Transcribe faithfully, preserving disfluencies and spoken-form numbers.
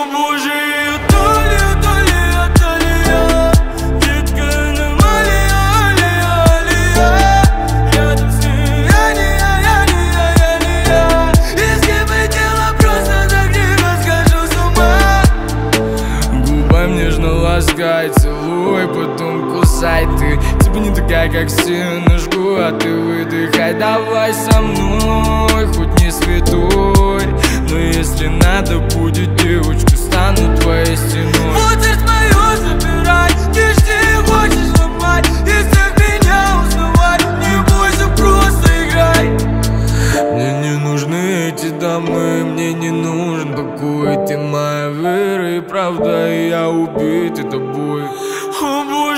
О боже, я Талия, Талия, Талия, детка, на Малия, Алия, Алия. Рядом с ней я не я, я не я, я не я. Если бы дело просто, так не расскажу с ума. Губами нежно ласкай, целуй, потом кусай. Ты типа не такая, как все, но жгу, а ты выдыхай. Давай со мной, хоть не святой, но если надо будет, девочка, стану твоей стеной. Вот сердце мое забирай, ты ж не хочешь ломать, из всех меня узнавать. Не бойся, просто играй. Мне не нужны эти дамы, мне не нужен покой. Ты моя вера и правда, и я убитый тобой. О,